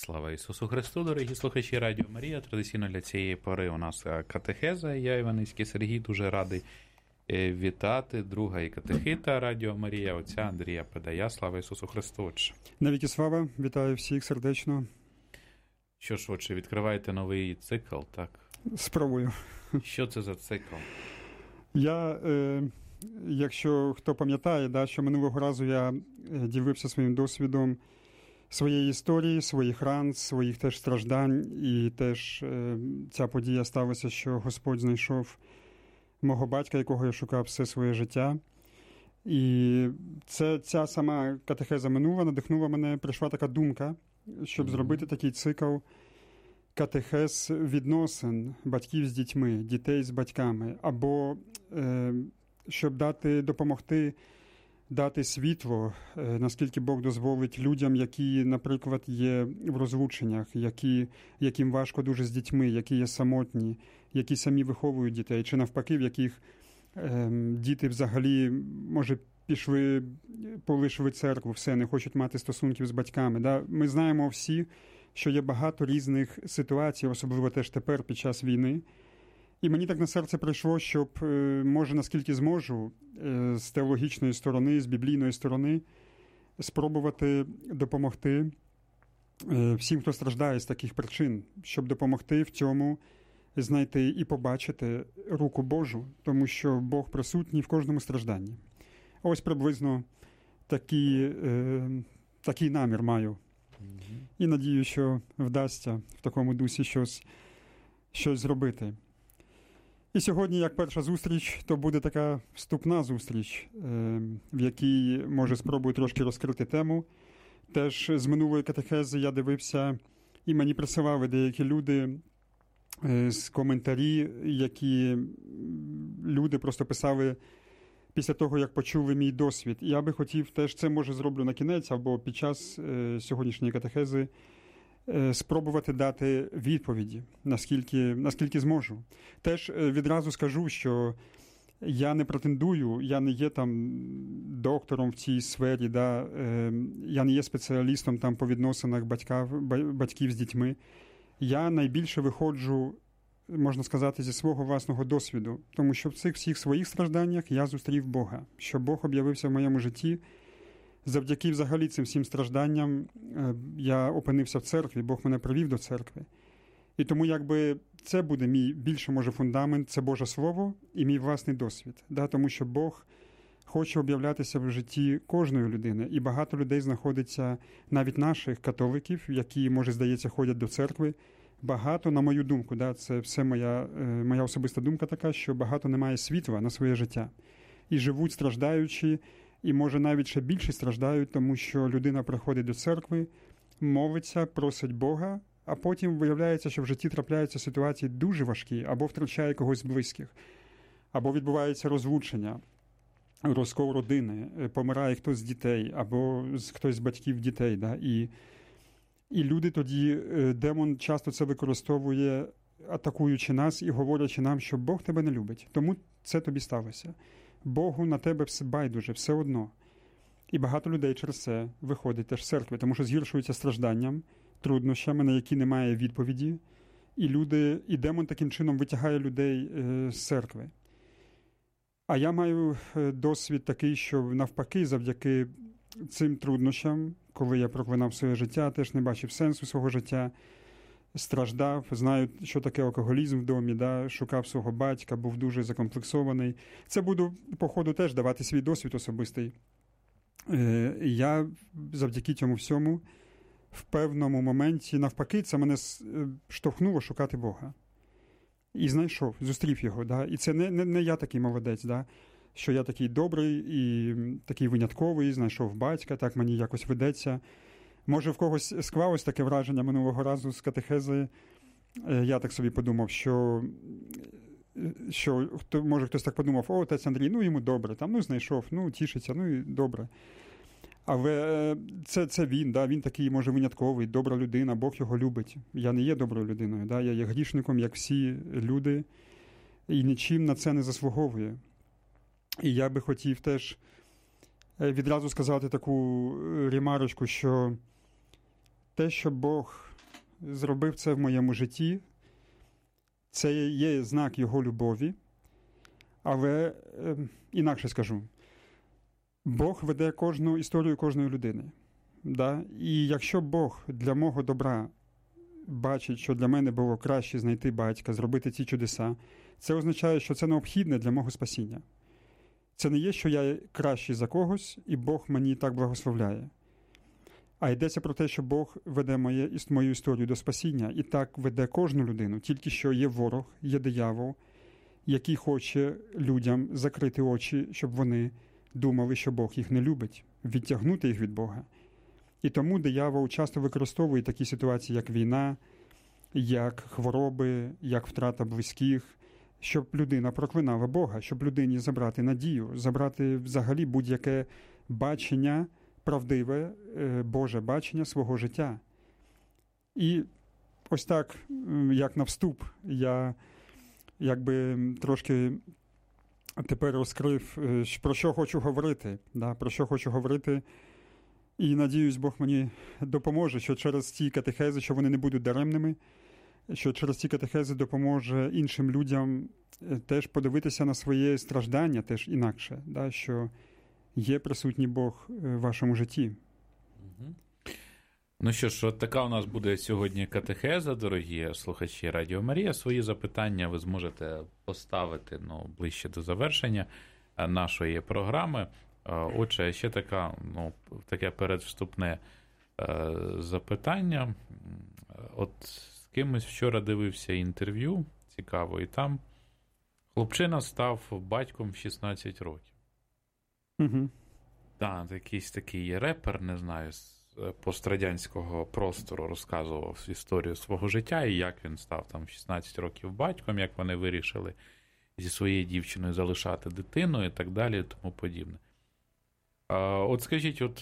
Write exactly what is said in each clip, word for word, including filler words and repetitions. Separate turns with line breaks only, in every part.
Слава Ісусу Христу, дорогі слухачі Радіо Марія. Традиційно для цієї пори у нас катехеза. Я, Іваницький Сергій, дуже радий вітати друга і катехита Радіо Марія, отця Андрія Педая. Слава Ісусу Христу, отче.
Навіки слава, вітаю всіх сердечно.
Що ж, отче, відкриваєте новий цикл, так?
Спробую.
Що це за цикл?
Я, е, якщо хто пам'ятає, да, що минулого разу я ділився своїм досвідом своєї історії, своїх ран, своїх теж страждань, і теж е, ця подія сталася, що Господь знайшов мого батька, якого я шукав все своє життя. І це, ця сама катехеза минула, надихнула мене, прийшла така думка, щоб mm-hmm. зробити такий цикл катехез відносин батьків з дітьми, дітей з батьками, або е, щоб дати, допомогти дати світло, е, наскільки Бог дозволить людям, які, наприклад, є в розлученнях, які, яким важко дуже з дітьми, які є самотні, які самі виховують дітей, чи навпаки, в яких е, діти взагалі, може, пішли, полишили церкву, все, не хочуть мати стосунків з батьками. Да? Ми знаємо всі, що є багато різних ситуацій, особливо теж тепер, під час війни. І мені так на серце прийшло, щоб, може, наскільки зможу, з теологічної сторони, з біблійної сторони, спробувати допомогти всім, хто страждає з таких причин, щоб допомогти в цьому знайти і побачити руку Божу, тому що Бог присутній в кожному стражданні. Ось приблизно такий, такий намір маю. І надію, що вдасться в такому дусі щось, щось зробити. І сьогодні, як перша зустріч, то буде така вступна зустріч, в якій, може, спробую трошки розкрити тему. Теж з минулої катехези я дивився, і мені присилали деякі люди з коментарі, які люди просто писали після того, як почули мій досвід. І я би хотів теж, це може зроблю на кінець, або під час е, сьогоднішньої катехези, е, спробувати дати відповіді, наскільки, наскільки зможу. Теж е, відразу скажу, що я не претендую, я не є там доктором в цій сфері, да, е, я не є спеціалістом там по відносинах батька, батьків з дітьми. Я найбільше виходжу, можна сказати, зі свого власного досвіду. Тому що в цих всіх своїх стражданнях я зустрів Бога. Що Бог об'явився в моєму житті. Завдяки взагалі цим всім стражданням я опинився в церкві, Бог мене привів до церкви. І тому якби це буде мій більше, може, фундамент, це Боже Слово і мій власний досвід. Да? Тому що Бог хоче об'являтися в житті кожної людини. І багато людей знаходиться, навіть наших католиків, які, може, здається, ходять до церкви. Багато, на мою думку, да, це все моя, моя особиста думка така, що багато немає світла на своє життя. І живуть страждаючи, і, може, навіть ще більше страждають, тому що людина приходить до церкви, молиться, просить Бога, а потім виявляється, що в житті трапляються ситуації дуже важкі, або втрачає когось з близьких, або відбувається розлучення, розкол родини, помирає хтось з дітей, або хтось з батьків дітей, да, і І люди тоді, демон часто це використовує, атакуючи нас і говорячи нам, що Бог тебе не любить, тому це тобі сталося. Богу на тебе все байдуже, все одно. І багато людей через це виходить теж з церкви, тому що згіршуються стражданням, труднощами, на які немає відповіді, і люди, і демон таким чином витягає людей з церкви. А я маю досвід такий, що навпаки, завдяки цим труднощам, коли я проклинав своє життя, теж не бачив сенсу свого життя, страждав, знаю, що таке алкоголізм в домі, да, шукав свого батька, був дуже закомплексований. Це буду, по ходу, теж давати свій досвід особистий. Е, я завдяки цьому всьому в певному моменті, навпаки, це мене штовхнуло шукати Бога. І знайшов, зустрів його. Да? І це не, не, не я такий молодець, да? Що я такий добрий і такий винятковий, знайшов батька, так мені якось ведеться. Може, в когось склалось таке враження минулого разу з катехези. Я так собі подумав, що, що може хтось так подумав, о, отець Андрій, ну йому добре, там, ну знайшов, ну тішиться, ну і добре. Але це, це він, да, він такий, може, винятковий, добра людина, Бог його любить. Я не є доброю людиною, да, я є грішником, як всі люди, і нічим на це не заслуговую. І я би хотів теж відразу сказати таку ремарочку, що те, що Бог зробив це в моєму житті. Це є знак Його любові. Але е, інакше скажу. Бог веде кожну історію кожної людини. Да? І якщо Бог для мого добра бачить, що для мене було краще знайти батька, зробити ці чудеса, це означає, що це необхідне для мого спасіння. Це не є, що я кращий за когось, і Бог мені так благословляє. А йдеться про те, що Бог веде моє, мою історію до спасіння, і так веде кожну людину. Тільки що є ворог, є диявол, який хоче людям закрити очі, щоб вони думали, що Бог їх не любить, відтягнути їх від Бога. І тому диявол часто використовує такі ситуації, як війна, як хвороби, як втрата близьких, щоб людина проклинала Бога, щоб людині забрати надію, забрати взагалі будь-яке бачення, правдиве Боже бачення свого життя. І ось так, як на вступ, я якби трошки тепер розкрив, про що хочу говорити, да, про що хочу говорити. І, надіюсь, Бог мені допоможе, що через ці катехези, що вони не будуть даремними, що через ці катехези допоможе іншим людям теж подивитися на своє страждання теж інакше, да, що є присутній Бог в вашому житті.
Ну що ж, от така у нас буде сьогодні катехеза, дорогі слухачі Радіо Марія. Свої запитання ви зможете поставити ну, ближче до завершення нашої програми. Отже, ще така, ну, таке передвступне е, запитання. От з кимось вчора дивився інтерв'ю, цікаво, і там хлопчина став батьком в шістнадцять років.
Угу.
Так, якийсь такий репер, не знаю, з пострадянського простору розказував історію свого життя і як він став там в шістнадцять років батьком, як вони вирішили зі своєю дівчиною залишати дитину і так далі, і тому подібне. А, от скажіть, от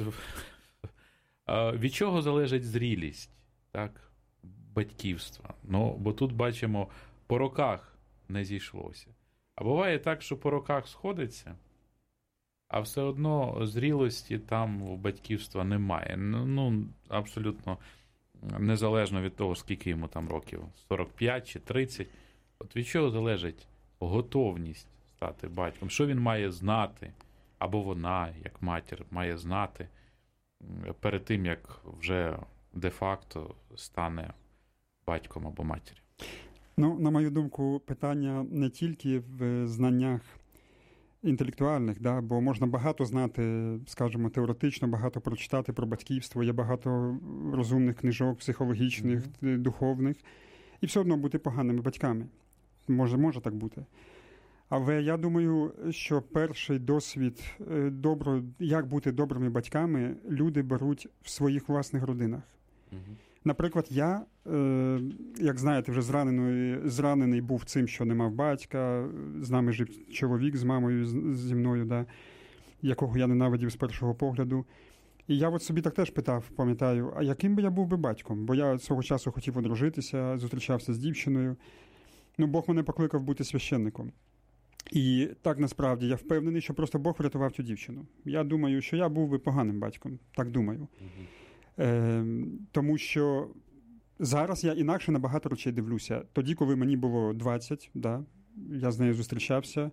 від чого залежить зрілість, так, батьківства? Ну, бо тут бачимо, по роках не зійшлося. А буває так, що по роках сходиться, а все одно зрілості там у батьківства немає. Ну, абсолютно незалежно від того, скільки йому там років, сорок п'ять чи тридцять. От від чого залежить готовність стати батьком? Що він має знати? Або вона, як матір, має знати перед тим, як вже де-факто стане батьком або матір'ю?
Ну, на мою думку, питання не тільки в знаннях інтелектуальних, да, бо можна багато знати, скажімо, теоретично, багато прочитати про батьківство, є багато розумних книжок, психологічних, mm-hmm. духовних, і все одно бути поганими батьками. Може, може так бути. Але я думаю, що перший досвід, добро, як бути добрими батьками, люди беруть в своїх власних родинах. Mm-hmm. Наприклад, я, як знаєте, вже зранений, зранений був цим, що не мав батька, з нами жив чоловік з мамою, зі мною, да, якого я ненавидів з першого погляду. І я от собі так теж питав, пам'ятаю, а яким би я був би батьком? Бо я свого часу хотів одружитися, зустрічався з дівчиною. Ну, Бог мене покликав бути священником. І так, насправді, я впевнений, що просто Бог врятував цю дівчину. Я думаю, що я був би поганим батьком. Так думаю. Mm-hmm. Е, тому що зараз я інакше на багато речей дивлюся. Тоді, коли мені було двадцять, да, я з нею зустрічався,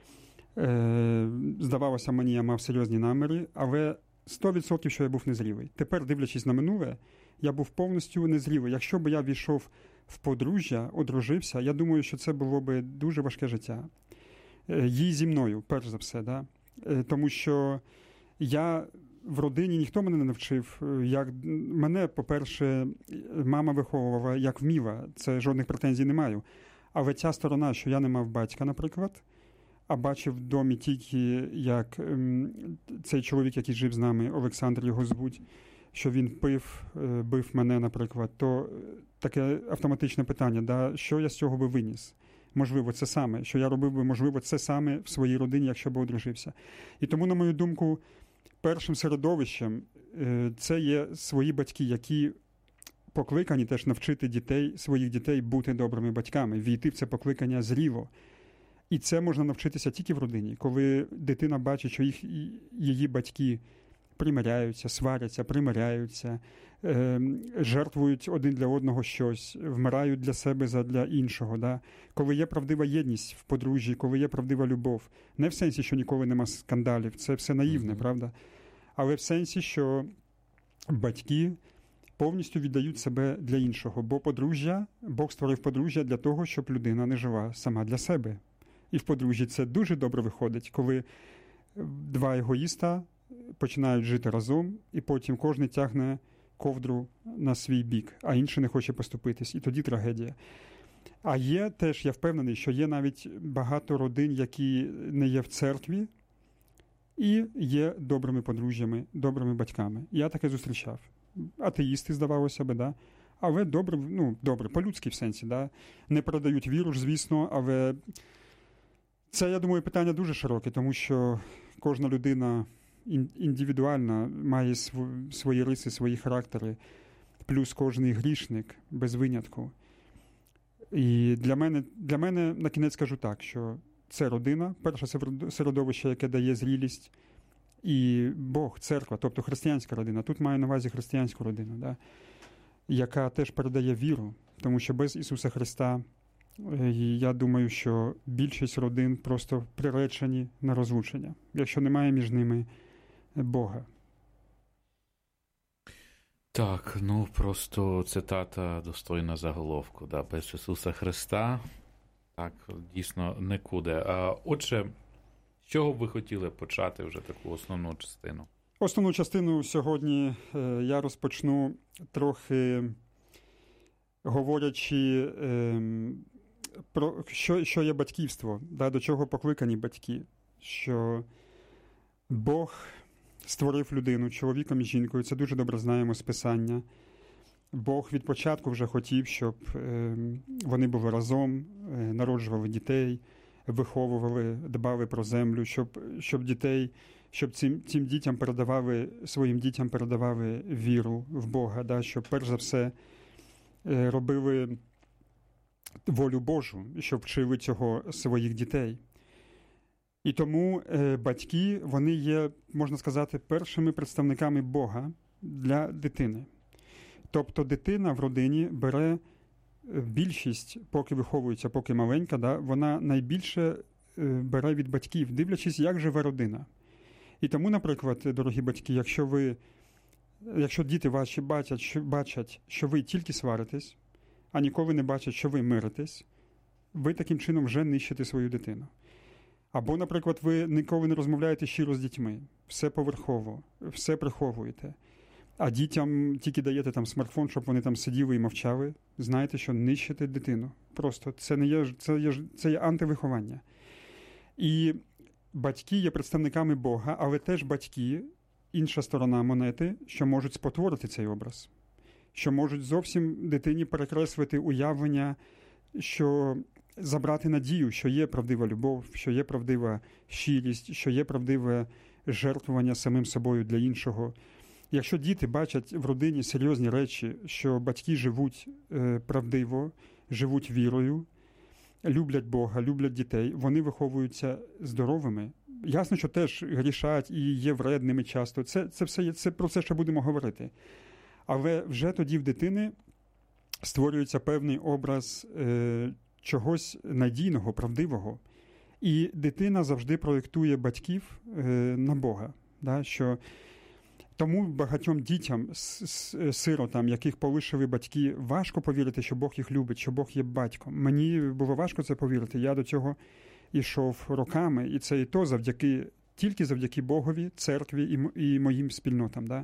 е, здавалося мені, я мав серйозні наміри, але сто відсотків, що я був незрілий. Тепер, дивлячись на минуле, я був повністю незрілий. Якщо б я війшов в подружжя, одружився, я думаю, що це було б дуже важке життя. Е, їй зі мною, перш за все, да? е, тому що я... В родині ніхто мене не навчив. Як мене, по-перше, мама виховувала як вміла. Це жодних претензій не маю. Але ця сторона, що я не мав батька, наприклад, а бачив в домі тільки, як ем, цей чоловік, який жив з нами, Олександр його звуть, що він пив, е, бив мене, наприклад, то таке автоматичне питання, да, що я з цього би виніс? Можливо, це саме. Що я робив би, можливо, це саме в своїй родині, якщо б одружився. І тому, на мою думку, першим середовищем це є свої батьки, які покликані теж навчити дітей, своїх дітей бути добрими батьками, війти в це покликання зріло. І це можна навчитися тільки в родині, коли дитина бачить, що їх, її батьки примиряються, сваряться, примиряються, е, жертвують один для одного щось, вмирають для себе задля іншого. Да? Коли є правдива єдність в подружжі, коли є правдива любов. Не в сенсі, що ніколи нема скандалів, це все наївне, mm-hmm. правда? Але в сенсі, що батьки повністю віддають себе для іншого. Бо подружжя, Бог створив подружжя для того, щоб людина не жила сама для себе. І в подружжі це дуже добре виходить, коли два егоїста починають жити разом, і потім кожен тягне ковдру на свій бік, а інший не хоче поступитись. І тоді трагедія. А є теж, я впевнений, що є навіть багато родин, які не є в церкві, і є добрими подружжями, добрими батьками. Я таке зустрічав. Атеїсти, здавалося би, да? Але добре, ну, добре, по-людськи в сенсі, да? Не передають віру ж, звісно, але це, я думаю, питання дуже широке, тому що кожна людина індивідуальна, має свої риси, свої характери, плюс кожний грішник, без винятку. І для мене, для мене на кінець скажу так, що це родина, перше середовище, яке дає зрілість, і Бог, церква, тобто християнська родина. Тут маю на увазі християнську родину, да, яка теж передає віру, тому що без Ісуса Христа, я думаю, що більшість родин просто приречені на розлучення, якщо немає між ними Бога.
Так, ну просто цитата достойна заголовку, да, без Ісуса Христа, так, дійсно нікуди. А, отже, з чого б ви хотіли почати вже таку основну частину?
Основну частину сьогодні е, я розпочну трохи говорячи е, про що, що є батьківство, да, до чого покликані батьки, що Бог створив людину чоловіком і жінкою, це дуже добре знаємо з Писання. Бог від початку вже хотів, щоб е, вони були разом, е, народжували дітей, виховували, дбали про землю, щоб, щоб дітей, щоб цим, цим дітям передавали, своїм дітям передавали віру в Бога, да, щоб перш за все е, робили волю Божу, щоб вчили цього своїх дітей. І тому е, батьки, вони є, можна сказати, першими представниками Бога для дитини. Тобто дитина в родині бере більшість, поки виховується, поки маленька, да, вона найбільше бере від батьків, дивлячись, як живе родина. І тому, наприклад, дорогі батьки, якщо ви, якщо діти ваші бачать, що, бачать, що ви тільки сваритесь, а ніколи не бачать, що ви миритесь, ви таким чином вже нищите свою дитину. Або, наприклад, ви ніколи не розмовляєте щиро з дітьми, все поверхово, все приховуєте, а дітям тільки даєте там смартфон, щоб вони там сиділи і мовчали, знаєте, що нищите дитину. Просто це не є, це є, це є антивиховання. І батьки є представниками Бога, але теж батьки, інша сторона монети, що можуть спотворити цей образ, що можуть зовсім дитині перекреслити уявлення, що забрати надію, що є правдива любов, що є правдива щирість, що є правдиве жертвування самим собою для іншого. Якщо діти бачать в родині серйозні речі, що батьки живуть е, правдиво, живуть вірою, люблять Бога, люблять дітей, вони виховуються здоровими. Ясно, що теж грішать і є вредними часто. Це, це все, це про це ще будемо говорити. Але вже тоді в дитини створюється певний образ е, чогось надійного, правдивого. І дитина завжди проєктує батьків е, на Бога. Да? Що тому багатьом дітям, сиротам, яких полишили батьки, важко повірити, що Бог їх любить, що Бог є батьком. Мені було важко це повірити. Я до цього йшов роками, і це і то завдяки, тільки завдяки Богові, церкві і, і моїм спільнотам. Да?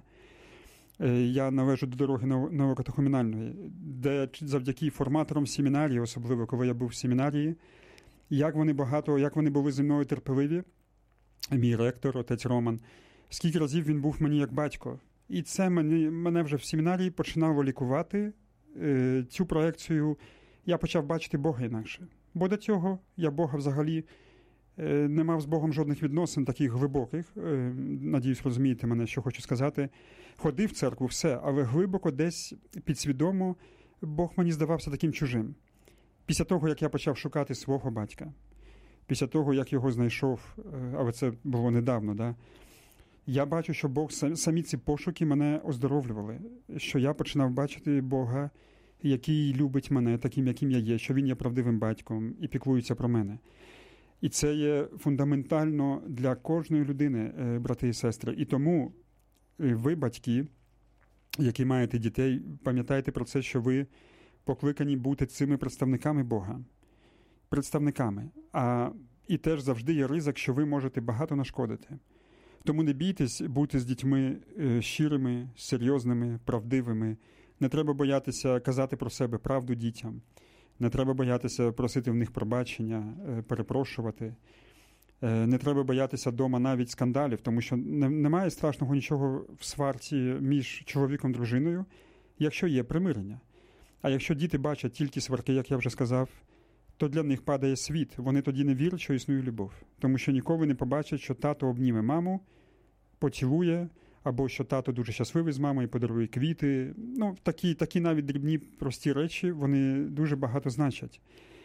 Я належу до дороги новокатехумінальної, де завдяки форматорам семінарії, особливо коли я був в семінарії, як вони багато, як вони були зі мною терпеливі, мій ректор, отець Роман, скільки разів він був мені як батько. І це мене, мене вже в семінарії починало лікувати. Е, цю проекцію я почав бачити Бога інакше. Бо до цього я Бога взагалі е, не мав з Богом жодних відносин таких глибоких. Е, надіюсь, розумієте мене, що хочу сказати. Ходив в церкву, все, але глибоко десь підсвідомо Бог мені здавався таким чужим. Після того, як я почав шукати свого батька, після того, як його знайшов, але це було недавно, да? Я бачу, що Бог, самі ці пошуки мене оздоровлювали, що я починав бачити Бога, який любить мене таким, яким я є, що Він є правдивим батьком і піклується про мене. І це є фундаментально для кожної людини, брати і сестри. І тому ви, батьки, які маєте дітей, пам'ятайте про це, що ви покликані бути цими представниками Бога. Представниками. А і теж завжди є ризик, що ви можете багато нашкодити. Тому не бійтесь бути з дітьми щирими, серйозними, правдивими. Не треба боятися казати про себе правду дітям. Не треба боятися просити в них пробачення, перепрошувати. Не треба боятися вдома навіть скандалів, тому що немає страшного нічого в сварці між чоловіком і дружиною, якщо є примирення. А якщо діти бачать тільки сварки, як я вже сказав, то для них падає світ. Вони тоді не вірять, що існує любов. Тому що ніколи не побачать, що тато обніме маму, поцілує, або що тато дуже щасливий з мамою, подарує квіти. Ну, такі, такі навіть дрібні, прості речі, вони дуже багато значать.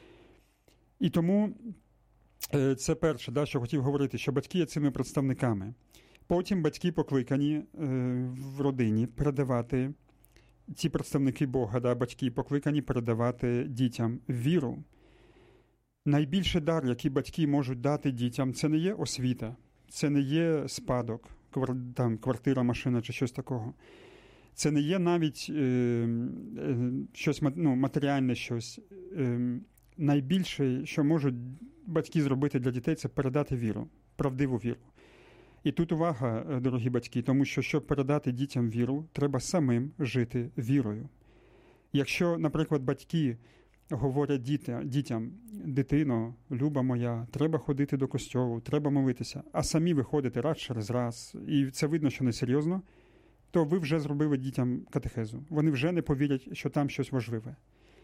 І тому це перше, да, що хотів говорити, що батьки є цими представниками. Потім батьки покликані в родині передавати, ці представники Бога, да, батьки покликані передавати дітям віру. Найбільший дар, який батьки можуть дати дітям, це не є освіта, це не є спадок, там, квартира, машина чи щось такого. Це не є навіть е, е, щось ну, матеріальне щось. Е, найбільше, що можуть батьки зробити для дітей, це передати віру, правдиву віру. І тут увага, дорогі батьки, тому що, щоб передати дітям віру, треба самим жити вірою. Якщо, наприклад, батьки говорять діти, дітям, дитино, люба моя, треба ходити до костьолу, треба молитися, а самі виходите раз через раз, і це видно, що несерйозно, то ви вже зробили дітям катехезу. Вони вже не повірять, що там щось важливе.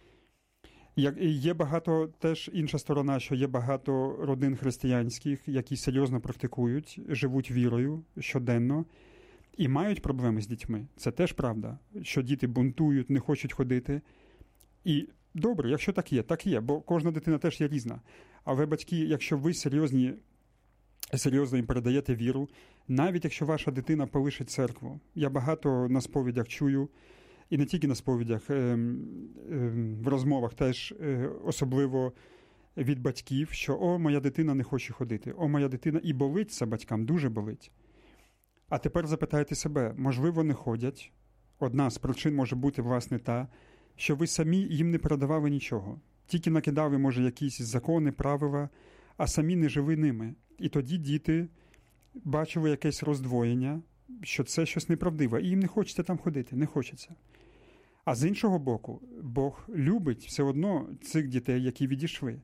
Є багато, теж інша сторона, що є багато родин християнських, які серйозно практикують, живуть вірою щоденно і мають проблеми з дітьми. Це теж правда, що діти бунтують, не хочуть ходити. І добре, якщо так є, так є, бо кожна дитина теж є різна. Але батьки, якщо ви серйозні, серйозно їм передаєте віру, навіть якщо ваша дитина полишить церкву, я багато на сповідях чую, і не тільки на сповідях, в розмовах теж особливо від батьків, що «О, моя дитина не хоче ходити», «О, моя дитина» і болить це батькам, дуже болить. А тепер запитайте себе, можливо, не ходять. Одна з причин може бути, власне, та, що ви самі їм не передавали нічого. Тільки накидали, може, якісь закони, правила, а самі не жили ними. І тоді діти бачили якесь роздвоєння, що це щось неправдиве, і їм не хочеться там ходити, не хочеться. А з іншого боку, Бог любить все одно цих дітей, які відійшли.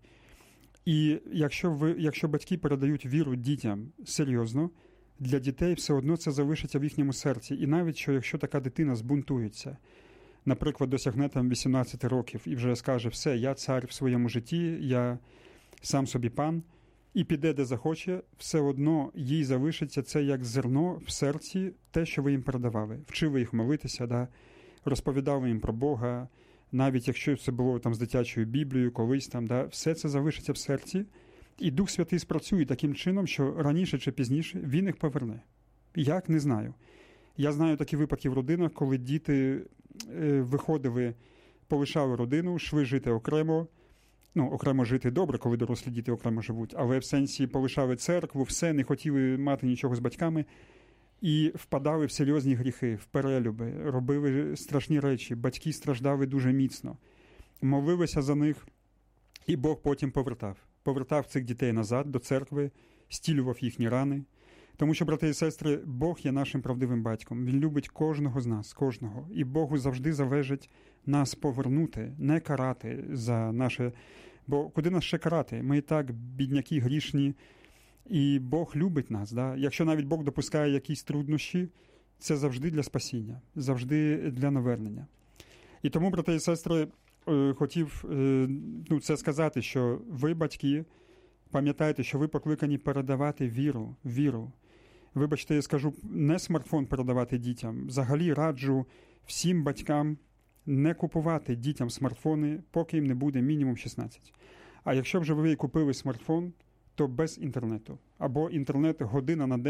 І якщо, ви, якщо батьки передають віру дітям серйозно, для дітей все одно це залишиться в їхньому серці. І навіть, що якщо така дитина збунтується, наприклад, досягне там вісімнадцять років і вже скаже, все, я цар в своєму житті, я сам собі пан, і піде, де захоче, все одно їй залишиться це як зерно в серці, те, що ви їм передавали. Вчили їх молитися, да? Розповідали їм про Бога, навіть якщо це було там з дитячою Біблією, колись там, да? Все це залишиться в серці, і Дух Святий спрацює таким чином, що раніше чи пізніше він їх поверне. Як? Не знаю. Я знаю такі випадки в родинах, коли діти е, виходили, полишали родину, йшли жити окремо. Ну, окремо жити добре, коли дорослі діти окремо живуть, але в сенсі полишали церкву, все, не хотіли мати нічого з батьками і впадали в серйозні гріхи, в перелюби, робили страшні речі, батьки страждали дуже міцно, молилися за них, і Бог потім повертав. Повертав цих дітей назад до церкви, стілював їхні рани. Тому що, брати і сестри, Бог є нашим правдивим батьком. Він любить кожного з нас, кожного. І Богу завжди залежить нас повернути, не карати за наше... Бо куди нас ще карати? Ми і так бідняки, грішні, і Бог любить нас. Да? Якщо навіть Бог допускає якісь труднощі, це завжди для спасіння, завжди для навернення. І тому, брати і сестри, хотів ну, це сказати, що ви, батьки, пам'ятайте, що ви покликані передавати віру, віру. Вибачте, я скажу, не смартфон передавати дітям. Взагалі раджу всім батькам не купувати дітям смартфони, поки їм не буде мінімум шістнадцять. А якщо вже ви купили смартфон, то без інтернету. Або інтернет година на день,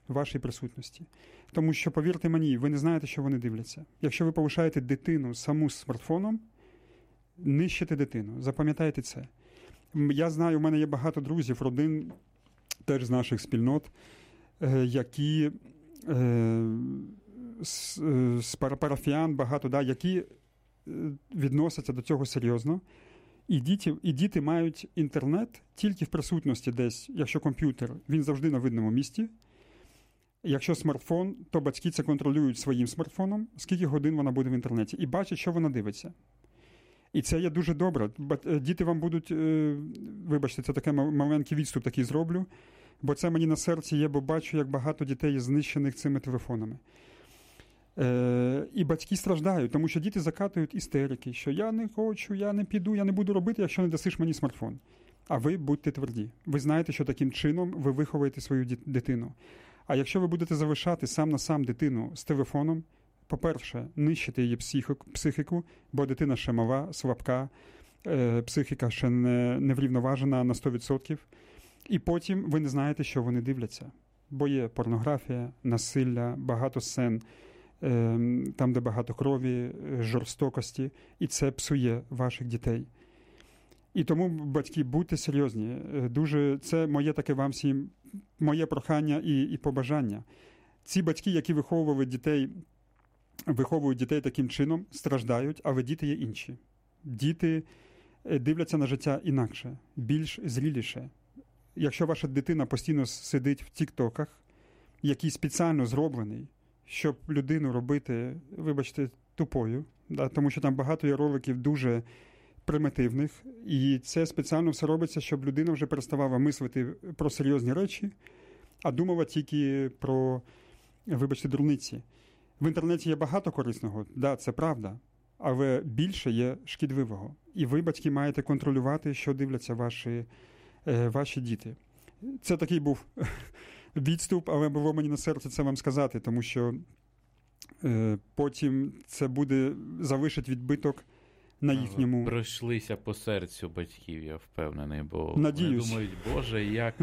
вашій присутності. Тому що, повірте мені, ви не знаєте, що вони дивляться. Якщо ви повишаєте дитину саму з смартфоном, нищите дитину. Запам'ятайте це. Я знаю, у мене є багато друзів, родин, теж з наших спільнот, які з, з парафіян багато, да, які відносяться до цього серйозно. І діти, і діти мають інтернет тільки в присутності десь, якщо комп'ютер, він завжди на видному місці. Якщо смартфон, то батьки це контролюють своїм смартфоном, скільки годин вона буде в інтернеті, і бачать, що вона дивиться. І це є дуже добре. Діти вам будуть, вибачте, це такий маленький відступ такий зроблю, бо це мені на серці є, бо бачу, як багато дітей знищених цими телефонами. Е, і батьки страждають, тому що діти закатують істерики, що я не хочу, я не піду, я не буду робити, якщо не дасиш мені смартфон. А ви будьте тверді. Ви знаєте, що таким чином ви виховуєте свою дитину. А якщо ви будете залишати сам на сам дитину з телефоном, по-перше, нищите її психіку, бо дитина ще мала, слабка, е, психіка ще не, не врівноважена на сто відсотків. І потім ви не знаєте, що вони дивляться. Бо є порнографія, насилля, багато сцен, там, де багато крові, жорстокості, і це псує ваших дітей. І тому, батьки, будьте серйозні. Дуже, це моє таке вам всім, моє прохання і, і побажання. Ці батьки, які виховують дітей, виховують дітей таким чином, страждають, але діти є інші. Діти дивляться на життя інакше, більш зріліше. Якщо ваша дитина постійно сидить в тік-токах, який спеціально зроблений, щоб людину робити, вибачте, тупою, да, тому що там багато є роликів дуже примітивних, і це спеціально все робиться, щоб людина вже переставала мислити про серйозні речі, а думала тільки про, вибачте, дурниці. В інтернеті є багато корисного, да, це правда, але більше є шкідливого. І ви, батьки, маєте контролювати, що дивляться ваші, е, ваші діти. Це такий був відступ, але було мені на серці це вам сказати, тому що е, потім це буде залишить відбиток на їхньому...
Пройшлися по серцю батьків, я впевнений, бо
Надіюсь.
Вони думають, боже, як,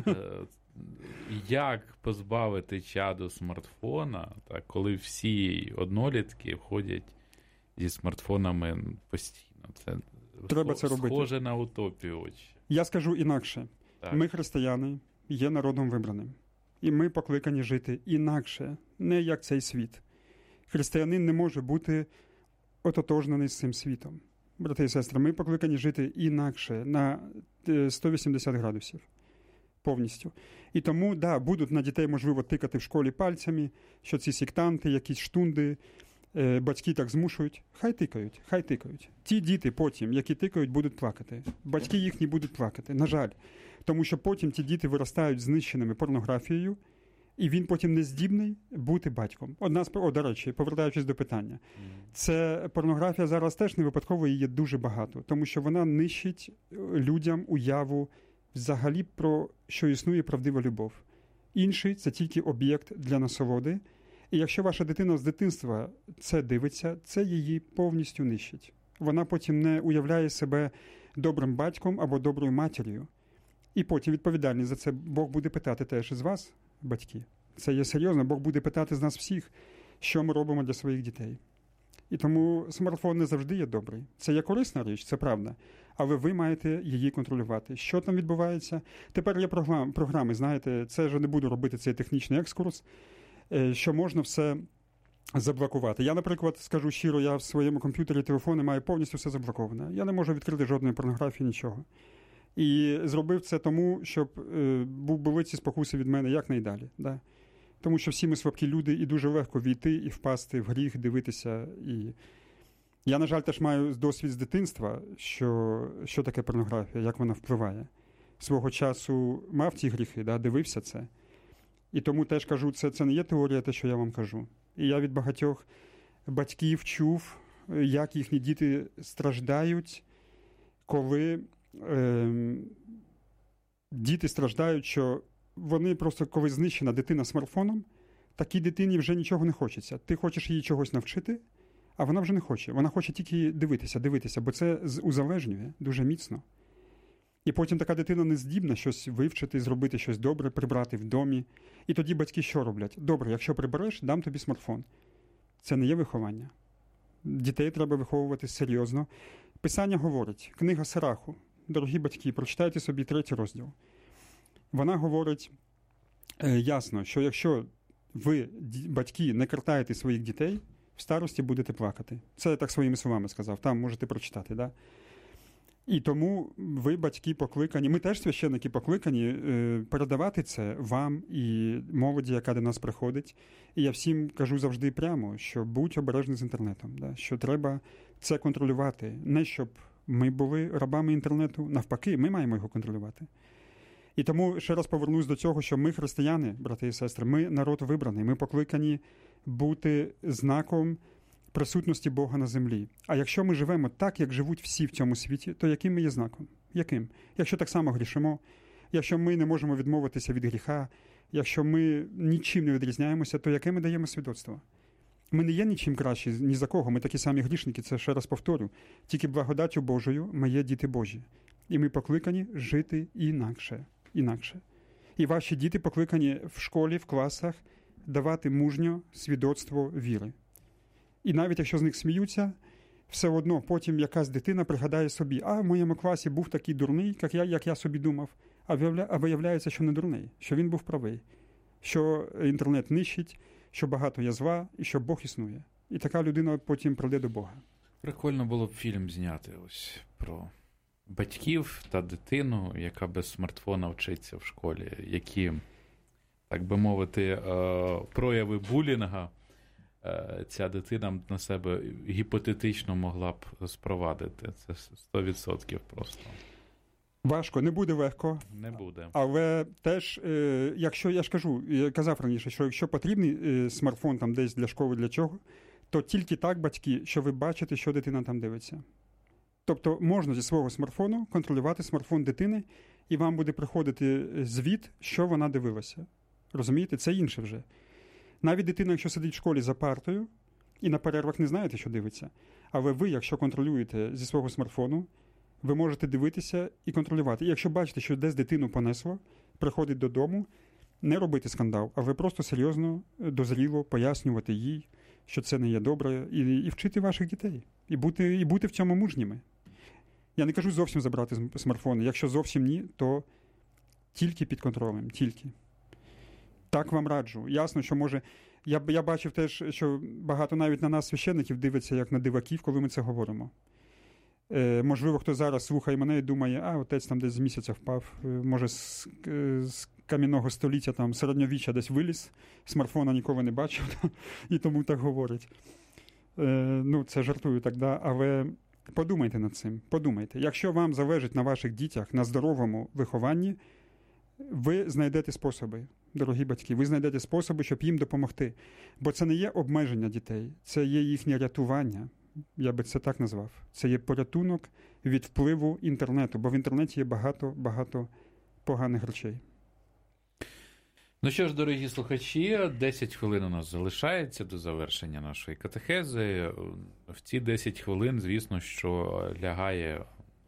як позбавити чаду смартфона, так, коли всі однолітки ходять зі смартфонами постійно. Це
Треба це робити.
Схоже на утопію.
Я скажу інакше.
Так.
Ми, християни, є народом вибраним. І ми покликані жити інакше, не як цей світ. Християнин не може бути ототожнений з цим світом. Брати і сестри, ми покликані жити інакше, на сто вісімдесят градусів. Повністю. І тому, да, будуть на дітей, можливо, тикати в школі пальцями, що ці сектанти, якісь штунди, е, батьки так змушують. Хай тикають, хай тикають. Ті діти потім, які тикають, будуть плакати. Батьки їхні будуть плакати, на жаль. Тому що потім ті діти виростають знищеними порнографією, і він потім не здібний бути батьком. Одна з, о, до речі, повертаючись до питання. Це порнографія зараз теж не випадково, її є дуже багато, тому що вона нищить людям уяву взагалі про що існує правдива любов. Інший – це тільки об'єкт для насолоди. І якщо ваша дитина з дитинства це дивиться, це її повністю нищить. Вона потім не уявляє себе добрим батьком або доброю матір'ю. І потім відповідальність за це Бог буде питати теж з вас, батьки. Це є серйозно. Бог буде питати з нас всіх, що ми робимо для своїх дітей. І тому смартфон не завжди є добрий. Це є корисна річ, це правда. Але ви маєте її контролювати. Що там відбувається? Тепер є програми, знаєте, це вже не буду робити цей технічний екскурс, що можна все заблокувати. Я, наприклад, скажу щиро, я в своєму комп'ютері, телефоні маю повністю все заблоковане. Я не можу відкрити жодної порнографії, нічого. І зробив це тому, щоб е, були ці спокуси від мене якнайдалі. Да? Тому що всі ми слабкі люди, і дуже легко війти і впасти в гріх, дивитися. І... Я, на жаль, теж маю досвід з дитинства, що, що таке порнографія, як вона впливає. Свого часу мав ті гріхи, да? Дивився це. І тому теж кажу, це, це не є теорія, те, що я вам кажу. І я від багатьох батьків чув, як їхні діти страждають, коли... Діти страждають, що вони просто, коли знищена дитина смартфоном, такій дитині вже нічого не хочеться. Ти хочеш її чогось навчити, а вона вже не хоче. Вона хоче тільки дивитися, дивитися, бо це узалежнює дуже міцно. І потім така дитина не здібна щось вивчити, зробити щось добре, прибрати в домі. І тоді батьки що роблять? Добре, якщо прибереш, дам тобі смартфон. Це не є виховання. Дітей треба виховувати серйозно. Писання говорить, книга Сираху, дорогі батьки, прочитайте собі третій розділ. Вона говорить е, ясно, що якщо ви, батьки, не картаєте своїх дітей, в старості будете плакати. Це я так своїми словами сказав, там можете прочитати, да? І тому ви, батьки, покликані, ми теж священники покликані е, передавати це вам і молоді, яка до нас приходить. І я всім кажу завжди прямо, що будь обережний з інтернетом, да? Що треба це контролювати. Не щоб ми були рабами інтернету, навпаки, ми маємо його контролювати. І тому ще раз повернусь до цього, що ми християни, брати і сестри, ми народ вибраний, ми покликані бути знаком присутності Бога на землі. А якщо ми живемо так, як живуть всі в цьому світі, то яким ми є знаком? Яким? Якщо так само грішимо, якщо ми не можемо відмовитися від гріха, якщо ми нічим не відрізняємося, то яке ми даємо свідоцтво? Ми не є нічим кращі, ні за кого, ми такі самі грішники, це ще раз повторю. Тільки благодаттю Божою ми є діти Божі. І ми покликані жити інакше. інакше. І ваші діти покликані в школі, в класах давати мужньо свідоцтво віри. І навіть якщо з них сміються, все одно потім якась дитина пригадає собі, а в моєму класі був такий дурний, як я, як я собі думав, а виявляється, що не дурний, що він був правий, що інтернет нищить, що багато є зла і що Бог існує. І така людина потім прийде до Бога.
Прикольно було б фільм зняти ось про батьків та дитину, яка без смартфона вчиться в школі, які, так би мовити, прояви булінга ця дитина на себе гіпотетично могла б спровадити. Це сто відсотків просто.
Важко, не буде легко.
Не буде.
Але теж, якщо, я ж кажу, я казав раніше, що якщо потрібний смартфон там десь для школи, для чого, то тільки так, батьки, що ви бачите, що дитина там дивиться. Тобто можна зі свого смартфону контролювати смартфон дитини, і вам буде приходити звіт, що вона дивилася. Розумієте? Це інше вже. Навіть дитина, якщо сидить в школі за партою, і на перервах не знаєте, що дивиться, але ви, якщо контролюєте зі свого смартфону, ви можете дивитися і контролювати. І якщо бачите, що десь дитину понесло, приходить додому, не робити скандал, а ви просто серйозно, дозріло пояснювати їй, що це не є добре, і, і вчити ваших дітей. І бути, і бути в цьому мужніми. Я не кажу зовсім забрати смартфони. Якщо зовсім ні, то тільки під контролем, тільки. Так вам раджу. Ясно, що може... Я, я бачив теж, що багато навіть на нас священників дивиться, як на диваків, коли ми це говоримо. Е, можливо, хто зараз слухає мене і думає, а, отець там десь з місяця впав, може з, з кам'яного століття, там, середньовіччя десь виліз, смартфона ніколи не бачив, і тому так говорить. Е, ну, це жартую так, да, але подумайте над цим, подумайте. Якщо вам залежить на ваших дітях, на здоровому вихованні, ви знайдете способи, дорогі батьки, ви знайдете способи, щоб їм допомогти. Бо це не є обмеження дітей, це є їхнє рятування. Я би це так назвав. Це є порятунок від впливу інтернету, бо в інтернеті є багато-багато поганих речей.
Ну що ж, дорогі слухачі, десять хвилин у нас залишається до завершення нашої катехези. В ці десять хвилин, звісно, що лягає,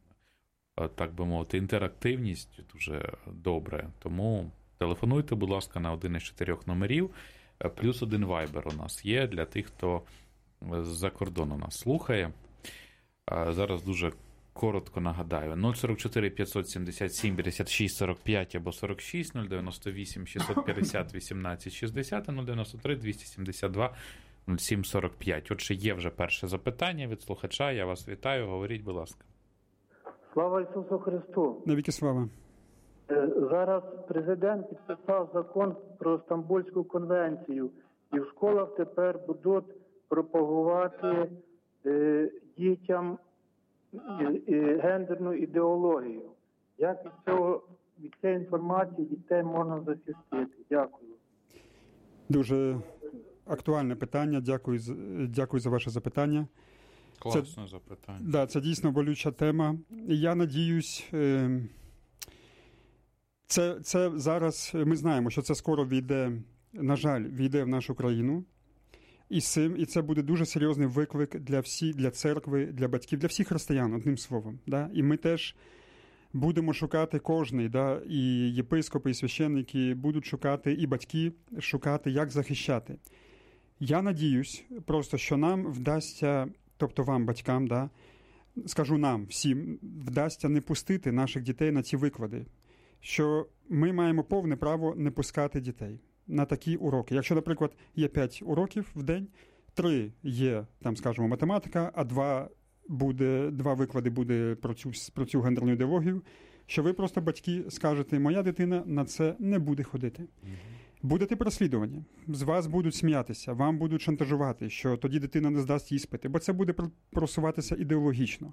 так би мовити, інтерактивність дуже добре. Тому телефонуйте, будь ласка, на один із чотирьох номерів. Плюс один вайбер у нас є для тих, хто з-за кордону нас слухає. Зараз дуже коротко нагадаю. нуль сорок чотири п'ятсот сімдесят сім п'ятдесят шість сорок п'ять або сорок шість, нуль дев'яносто вісім шістсот п'ятдесят вісімнадцять шістдесят, нуль дев'яносто три двісті сімдесят два нуль сім сорок п'ять. Отже, є вже перше запитання від слухача. Я вас вітаю. Говоріть, будь ласка.
Слава Ісусу Христу!
Навіки слава!
Зараз президент підписав закон про Стамбульську конвенцію. І в школах тепер будуть пропагувати е, дітям е, е, гендерну ідеологію. Як від цього, від цієї інформації дітей можна захистити? Дякую.
Дуже актуальне питання. Дякую, дякую за ваше запитання.
Класне це, запитання.
Да, це дійсно болюча тема. Я надіюсь, е, це, це зараз, ми знаємо, що це скоро війде, на жаль, війде в нашу країну. І, цим, і це буде дуже серйозний виклик для всі, для церкви, для батьків, для всіх християн, одним словом. Да? І ми теж будемо шукати кожний, да, і єпископи, і священники будуть шукати, і батьки шукати, як захищати. Я надіюсь просто, що нам вдасться, тобто вам, батькам, да, скажу нам, всім, вдасться не пустити наших дітей на ці виклади, що ми маємо повне право не пускати дітей на такі уроки. Якщо, наприклад, є п'ять уроків в день, три є, там, скажімо, математика, а два, буде, два виклади буде про цю, про цю гендерну ідеологію, що ви просто, батьки, скажете, моя дитина на це не буде ходити. Mm-hmm. Будете переслідувані, з вас будуть сміятися, вам будуть шантажувати, що тоді дитина не здасть іспити, бо це буде просуватися ідеологічно.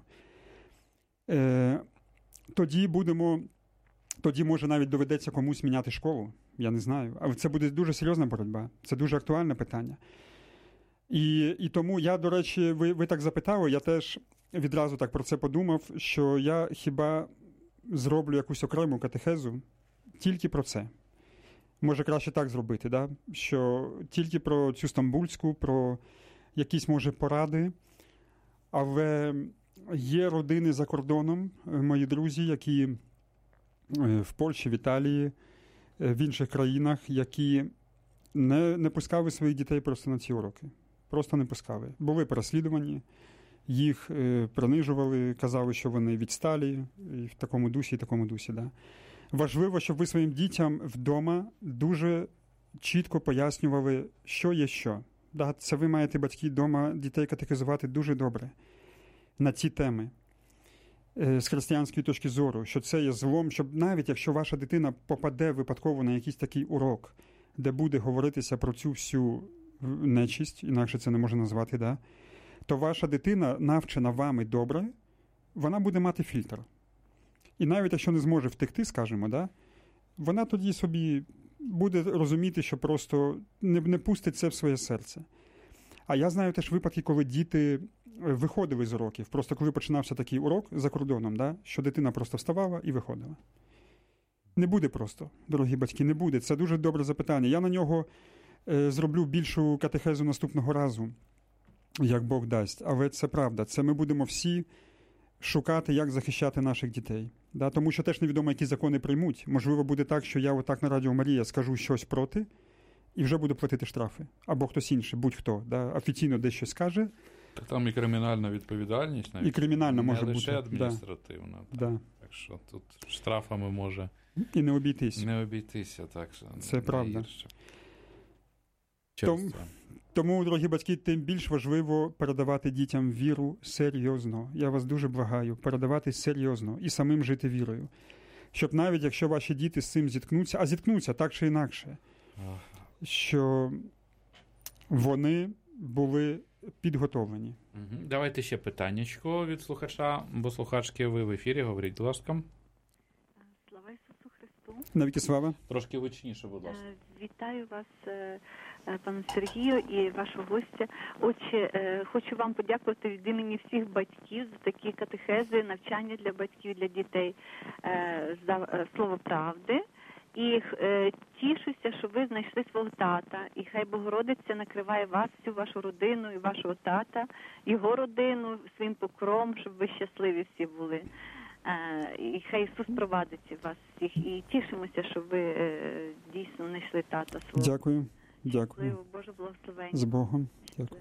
Е, тоді будемо, тоді, може, навіть доведеться комусь міняти школу, я не знаю. Але це буде дуже серйозна боротьба, це дуже актуальне питання. І, і тому я, до речі, ви, ви так запитали, я теж відразу так про це подумав, що я хіба зроблю якусь окрему катехезу тільки про це. Може, краще так зробити, да? Що тільки про цю стамбульську, про якісь, може, поради. Але є родини за кордоном, мої друзі, які в Польщі, в Італії, в інших країнах, які не, не пускали своїх дітей просто на ці уроки. Просто не пускали. Були переслідувані, їх е, принижували, казали, що вони відсталі, і в такому дусі, і такому дусі, да. Важливо, щоб ви своїм дітям вдома дуже чітко пояснювали, що є що. Да, це ви маєте, батьки, вдома дітей катехизувати дуже добре на ці теми. З християнської точки зору, що це є злом, щоб навіть якщо ваша дитина попаде випадково на якийсь такий урок, де буде говоритися про цю всю нечисть, інакше це не можна назвати, да, то ваша дитина, навчена вами добре, вона буде мати фільтр. І навіть якщо не зможе втекти, скажімо, да, вона тоді собі буде розуміти, що просто не, не пустить це в своє серце. А я знаю теж випадки, коли діти виходили з уроків. Просто коли починався такий урок за кордоном, да, що дитина просто вставала і виходила. Не буде просто, дорогі батьки, не буде. Це дуже добре запитання. Я на нього е, зроблю більшу катехезу наступного разу, як Бог дасть. Але це правда. Це ми будемо всі шукати, як захищати наших дітей. Да? Тому що теж невідомо, які закони приймуть. Можливо, буде так, що я отак на Радіо Марія скажу щось проти, і вже буду платити штрафи. Або хтось інший, будь-хто, да, офіційно десь щось скаже.
Так там і кримінальна відповідальність навіть.
І кримінальна може бути.
Не лише адміністративна.
Да.
Так. так що тут штрафами може
і не обійтись.
Не обійтися, так що.
Це правда.
Тому,
тому, дорогі батьки, тим більш важливо передавати дітям віру серйозно. Я вас дуже благаю, передавати серйозно і самим жити вірою. Щоб навіть якщо ваші діти з цим зіткнуться, а зіткнуться так чи інакше, ага. що вони були підготовлені.
Угу. Давайте ще питаннячко від слухача, бо слухачки ви в ефірі, говоріть, будь ласка.
Слава Ісусу Христу.
Навіки слава.
Трошки гучніше, будь ласка.
Вітаю вас, пане Сергію, і вашого гостя. Отже, хочу вам подякувати від імені всіх батьків за такі катехези, навчання для батьків, для дітей, за слово правди. І е, тішуся, що ви знайшли свого тата, і хай Богородиця накриває вас, всю вашу родину, і вашого тата, його родину своїм покровом, щоб ви щасливі всі були. Е, і хай Ісус провадить вас всіх. І тішимося, що ви е, дійсно знайшли тата свого.
Дякую. Дякую.
Щасливо, Боже благословення.
З Богом. Дякую.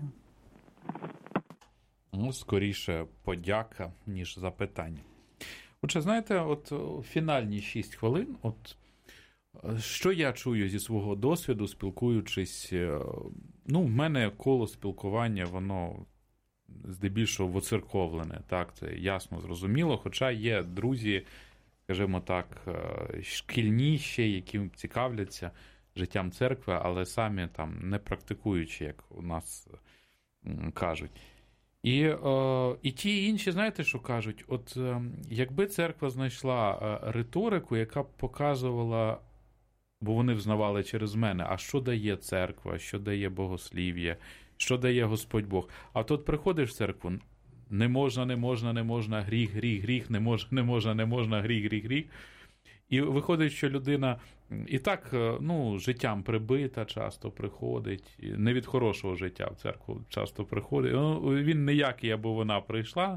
Ну, скоріше подяка, ніж запитання. Отже, знаєте, от фінальні шість хвилин, от що я чую зі свого досвіду, спілкуючись, ну, в мене коло спілкування, воно здебільшого воцерковлене, так, це ясно, зрозуміло, хоча є друзі, скажімо так, шкільні ще, які цікавляться життям церкви, але самі там не практикуючи, як у нас кажуть. І, е, і ті інші, знаєте, що кажуть? От е, якби церква знайшла е, риторику, яка б показувала, бо вони взнавали через мене, а що дає церква, що дає богослів'я, що дає Господь Бог. А тут приходиш в церкву, не можна, не можна, не можна, гріх, гріх, гріх, не можна, не можна, не можна, гріх, гріх, гріх. І виходить, що людина і так, ну, життям прибита часто приходить, не від хорошого життя в церкву часто приходить. Ну, він ніякий, або вона прийшла,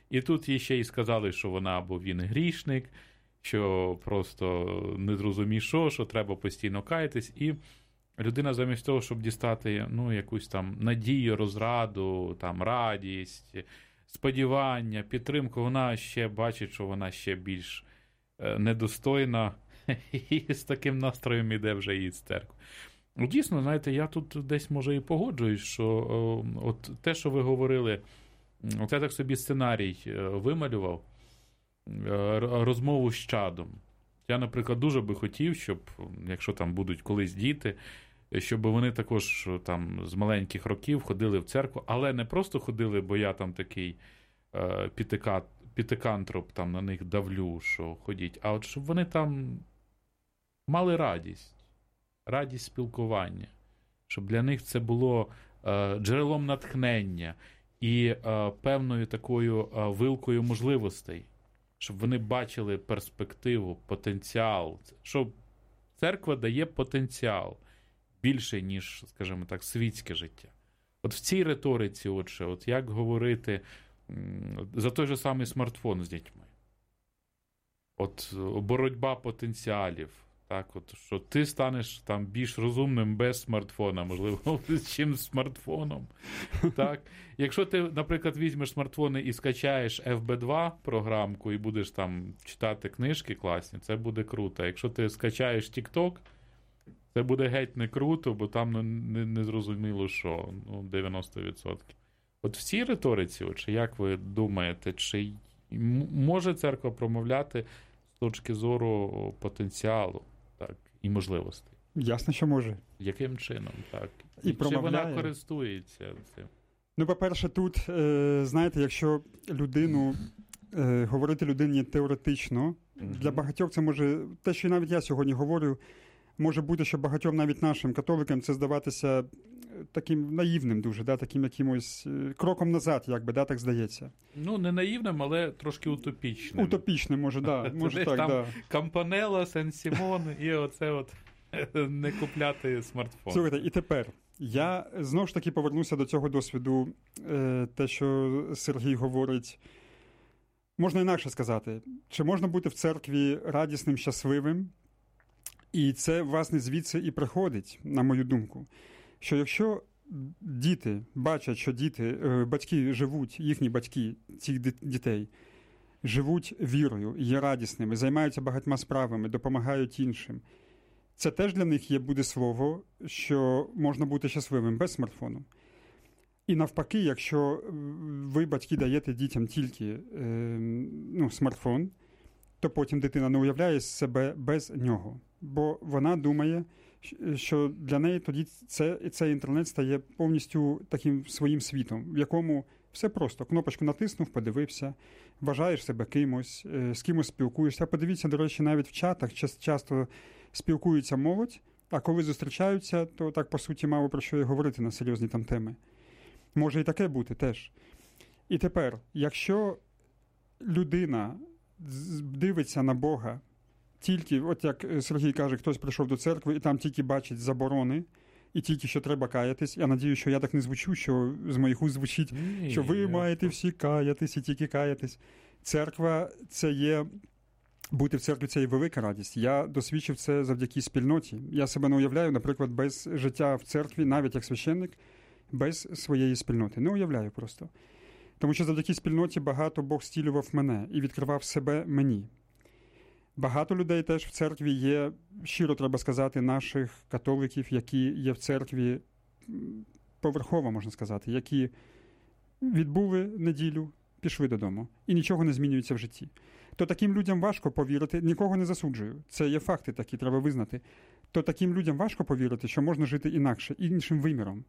І тут їй ще й сказали, що вона або він грішник, що просто не зрозумій що, що треба постійно каятись. І людина замість того, щоб дістати ну, якусь там надію, розраду, там, радість, сподівання, підтримку, вона ще бачить, що вона ще більш недостойна, і з таким настроєм іде вже її з церкви. Дійсно, знаєте, я тут десь, може, і погоджуюсь, що о, от те, що ви говорили, от я так собі сценарій вималював, розмову з чадом. Я, наприклад, дуже би хотів, щоб, якщо там будуть колись діти, щоб вони також там з маленьких років ходили в церкву, але не просто ходили, бо я там такий е, пітека, пітекантроп, там на них давлю, що ходіть, а от щоб вони там мали радість, радість спілкування, щоб для них це було е, джерелом натхнення і е, певною такою е, вилкою можливостей, щоб вони бачили перспективу, потенціал, що церква дає потенціал більше, ніж, скажімо так, світське життя. От в цій риториці, отже, от як говорити за той же самий смартфон з дітьми. От боротьба потенціалів, так, от, що ти станеш там більш розумним без смартфона, можливо, чим з смартфоном. Так. Якщо ти, наприклад, візьмеш смартфони і скачаєш еф бі два програмку і будеш там читати книжки класні, це буде круто. Якщо ти скачаєш TikTok, це буде геть не круто, бо там ну, не, не зрозуміло, що ну, дев'яносто відсотків. От в цій риториці, от, чи як ви думаєте, чи може церква промовляти з точки зору потенціалу, так, і можливостей?
Ясно, що може.
Яким чином, так?
І, і
чи вона користується цим?
Ну, по-перше, тут, е, знаєте, якщо людину, е, говорити людині теоретично, mm-hmm. для багатьох це може, те, що навіть я сьогодні говорю, може бути, що багатьом навіть нашим католикам це здаватися таким наївним дуже, да, таким якимось кроком назад, якби, да, так здається.
Ну, не наївним, але трошки утопічним.
Утопічним, може, да, може так,
там
да.
Кампанелла, Сен-Сімон і оце от не купляти смартфон.
Слухайте, і тепер я знову ж таки повернуся до цього досвіду, те, що Сергій говорить. Можна інакше сказати, чи можна бути в церкві радісним, щасливим? І це, власне, звідси і приходить, на мою думку, що якщо діти бачать, що діти, батьки живуть, їхні батьки цих дітей, живуть вірою, є радісними, займаються багатьма справами, допомагають іншим, це теж для них є, буде слово, що можна бути щасливим без смартфону. І навпаки, якщо ви, батьки, даєте дітям тільки е, ну, смартфон, то потім дитина не уявляє себе без нього. Бо вона думає, що для неї тоді це, цей інтернет стає повністю таким своїм світом, в якому все просто. Кнопочку натиснув, подивився, вважаєш себе кимось, з кимось спілкуєшся. Подивіться, до речі, навіть в чатах часто спілкуються молодь, а коли зустрічаються, то так, по суті, мало про що і говорити на серйозні там теми. Може і таке бути теж. І тепер, якщо людина дивиться на Бога, тільки, от як Сергій каже, хтось прийшов до церкви і там тільки бачить заборони, і тільки що треба каятись. Я надію, що я так не звучу, що з моїх уст звучить, Ні, що ви я... маєте всі каятись і тільки каятись. Церква – це є, бути в церкві – це є велика радість. Я досвідчив це завдяки спільноті. Я себе не уявляю, наприклад, без життя в церкві, навіть як священник, без своєї спільноти. Не уявляю просто. Тому що завдяки спільноті багато Бог зцілював мене і відкривав себе мені. Багато людей теж в церкві є, щиро треба сказати, наших католиків, які є в церкві поверхово, можна сказати, які відбули неділю, пішли додому, і нічого не змінюється в житті. То таким людям важко повірити, нікого не засуджую, це є факти такі, треба визнати, то таким людям важко повірити, що можна жити інакше, іншим виміром.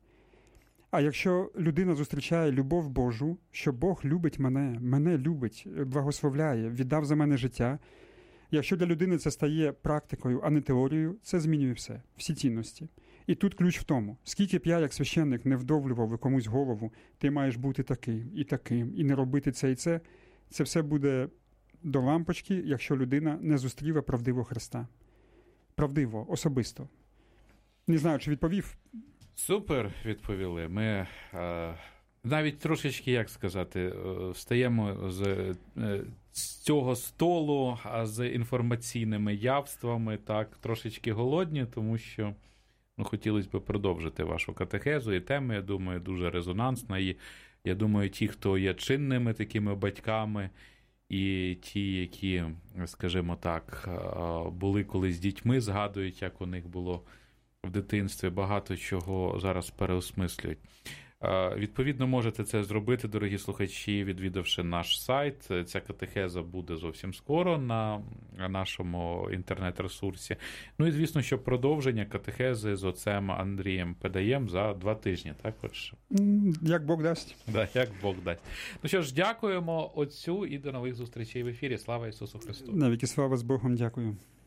А якщо людина зустрічає любов Божу, що Бог любить мене, мене любить, благословляє, віддав за мене життя, якщо для людини це стає практикою, а не теорією, це змінює все, всі цінності. І тут ключ в тому, скільки б я, як священник, не вдовлював комусь голову, ти маєш бути таким і таким, і не робити це і це, це все буде до лампочки, якщо людина не зустріла правдиво Христа. Правдиво, особисто. Не знаю, чи відповів?
Супер, відповіли. Ми е, навіть трошечки, як сказати, встаємо з, з цього столу з інформаційними явствами, так, трошечки голодні, тому що ну, хотілося б продовжити вашу катехезу, і тема, я думаю, дуже резонансна, і я думаю, ті, хто є чинними такими батьками, і ті, які, скажімо так, були колись дітьми, згадують, як у них було в дитинстві, багато чого зараз переосмислюють. Відповідно, можете це зробити, дорогі слухачі, відвідавши наш сайт. Ця катехеза буде зовсім скоро на нашому інтернет-ресурсі. Ну і, звісно, що продовження катехези з отцем Андрієм Педаєм за два тижні. Так, отже?
Як Бог дасть.
Да, як Бог дасть. Ну що ж, дякуємо отцю і до нових зустрічей в ефірі. Слава Ісусу Христу!
Навіки слава, з Богом, дякую.